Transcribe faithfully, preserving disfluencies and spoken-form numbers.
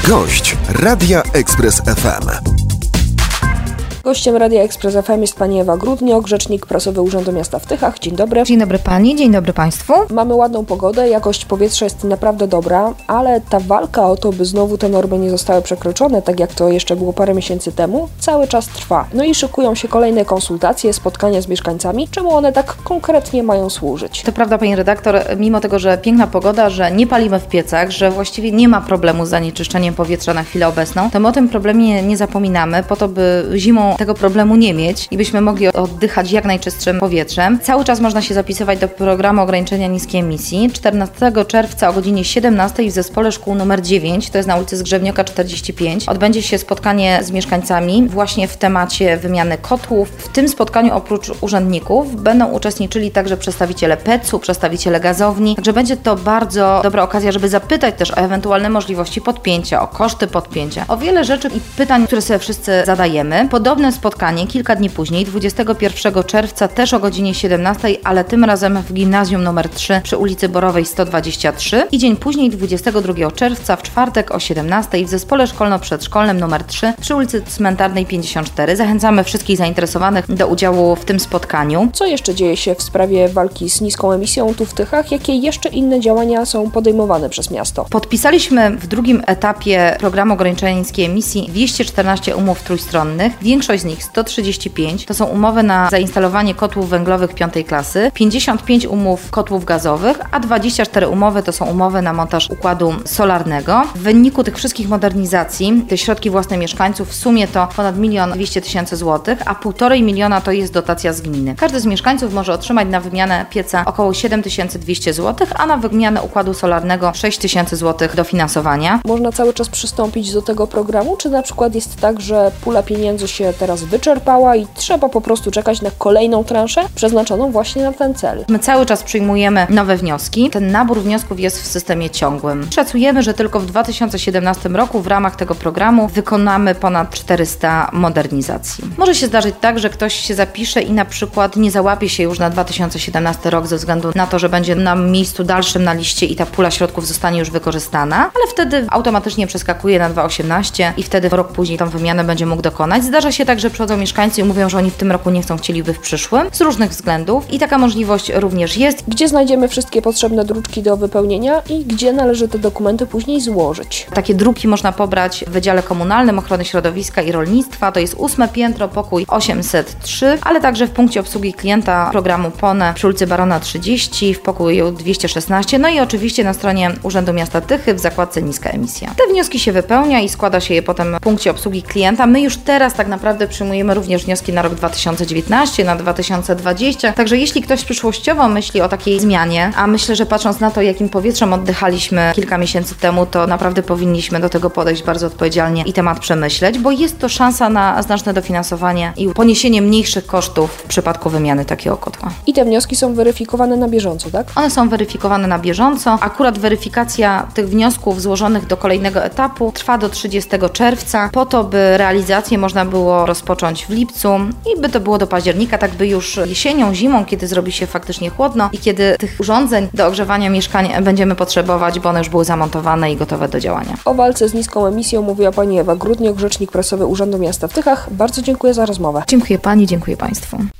Gość Radia Express F M. Gościem Radia Express F M jest pani Ewa Grudniok, rzecznik prasowy Urzędu Miasta w Tychach. Dzień dobry. Dzień dobry pani, dzień dobry państwu. Mamy ładną pogodę, jakość powietrza jest naprawdę dobra, ale ta walka o to, by znowu te normy nie zostały przekroczone, tak jak to jeszcze było parę miesięcy temu, cały czas trwa. No i szykują się kolejne konsultacje, spotkania z mieszkańcami. Czemu one tak konkretnie mają służyć? To prawda, pani redaktor, mimo tego, że piękna pogoda, że nie palimy w piecach, że właściwie nie ma problemu z zanieczyszczeniem powietrza na chwilę obecną, to my o tym problemie nie zapominamy, po to, by zimą tego problemu nie mieć i byśmy mogli oddychać jak najczystszym powietrzem. Cały czas można się zapisywać do programu ograniczenia niskiej emisji. czternastego czerwca o godzinie siedemnastej w zespole szkół numer dziewięć, to jest na ulicy Zgrzebnioka czterdzieści pięć, odbędzie się spotkanie z mieszkańcami właśnie w temacie wymiany kotłów. W tym spotkaniu oprócz urzędników będą uczestniczyli także przedstawiciele pecu, przedstawiciele gazowni, także będzie to bardzo dobra okazja, żeby zapytać też o ewentualne możliwości podpięcia, o koszty podpięcia, o wiele rzeczy i pytań, które sobie wszyscy zadajemy. Podobne spotkanie kilka dni później, dwudziestego pierwszego czerwca, też o godzinie siedemnastej, ale tym razem w gimnazjum numer trzy przy ulicy Borowej sto dwadzieścia trzy i dzień później, dwudziestego drugiego czerwca, w czwartek o siedemnastej w zespole szkolno-przedszkolnym numer trzy przy ulicy Cmentarnej pięćdziesiąt cztery. Zachęcamy wszystkich zainteresowanych do udziału w tym spotkaniu. Co jeszcze dzieje się w sprawie walki z niską emisją tu w Tychach? Jakie jeszcze inne działania są podejmowane przez miasto? Podpisaliśmy w drugim etapie programu ograniczenia niskiej emisji dwieście czternaście umów trójstronnych. Większość z nich, sto trzydzieści pięć, to są umowy na zainstalowanie kotłów węglowych piątej klasy, pięćdziesiąt pięć umów kotłów gazowych, a dwadzieścia cztery umowy to są umowy na montaż układu solarnego. W wyniku tych wszystkich modernizacji, te środki własne mieszkańców, w sumie to ponad milion dwieście tysięcy złotych, a półtorej miliona to jest dotacja z gminy. Każdy z mieszkańców może otrzymać na wymianę pieca około siedem tysięcy dwieście złotych, a na wymianę układu solarnego sześć tysięcy złotych dofinansowania. Można cały czas przystąpić do tego programu, czy na przykład jest tak, że pula pieniędzy się teraz wyczerpała i trzeba po prostu czekać na kolejną transzę przeznaczoną właśnie na ten cel? My cały czas przyjmujemy nowe wnioski. Ten nabór wniosków jest w systemie ciągłym. Szacujemy, że tylko w dwa tysiące siedemnastym roku w ramach tego programu wykonamy ponad czterysta modernizacji. Może się zdarzyć tak, że ktoś się zapisze i na przykład nie załapie się już na dwa tysiące siedemnasty rok ze względu na to, że będzie na miejscu dalszym na liście i ta pula środków zostanie już wykorzystana, ale wtedy automatycznie przeskakuje na dwa tysiące osiemnasty i wtedy rok później tą wymianę będzie mógł dokonać. Zdarza się tak, że przychodzą mieszkańcy i mówią, że oni w tym roku nie chcą, chcieliby w przyszłym, z różnych względów i taka możliwość również jest. Gdzie znajdziemy wszystkie potrzebne druczki do wypełnienia i gdzie należy te dokumenty później złożyć? Takie druki można pobrać w Wydziale Komunalnym Ochrony Środowiska i Rolnictwa, to jest ósme piętro, pokój osiemset trzy, ale także w punkcie obsługi klienta programu P O N E przy ulicy Barona trzydzieści, w pokoju dwieście szesnaście, no i oczywiście na stronie Urzędu Miasta Tychy w zakładce Niska Emisja. Te wnioski się wypełnia i składa się je potem w punkcie obsługi klienta. My już teraz tak naprawdę przyjmujemy również wnioski na rok dwa tysiące dziewiętnasty, na dwa tysiące dwudziesty. Także jeśli ktoś przyszłościowo myśli o takiej zmianie, a myślę, że patrząc na to, jakim powietrzem oddychaliśmy kilka miesięcy temu, to naprawdę powinniśmy do tego podejść bardzo odpowiedzialnie i temat przemyśleć, bo jest to szansa na znaczne dofinansowanie i poniesienie mniejszych kosztów w przypadku wymiany takiego kotła. I te wnioski są weryfikowane na bieżąco, tak? One są weryfikowane na bieżąco. Akurat weryfikacja tych wniosków złożonych do kolejnego etapu trwa do trzydziestego czerwca, po to, by realizację można było rozpocząć w lipcu i by to było do października, tak by już jesienią, zimą, kiedy zrobi się faktycznie chłodno i kiedy tych urządzeń do ogrzewania mieszkań będziemy potrzebować, bo one już były zamontowane i gotowe do działania. O walce z niską emisją mówiła pani Ewa Grudniok, rzecznik prasowy Urzędu Miasta w Tychach. Bardzo dziękuję za rozmowę. Dziękuję pani, dziękuję państwu.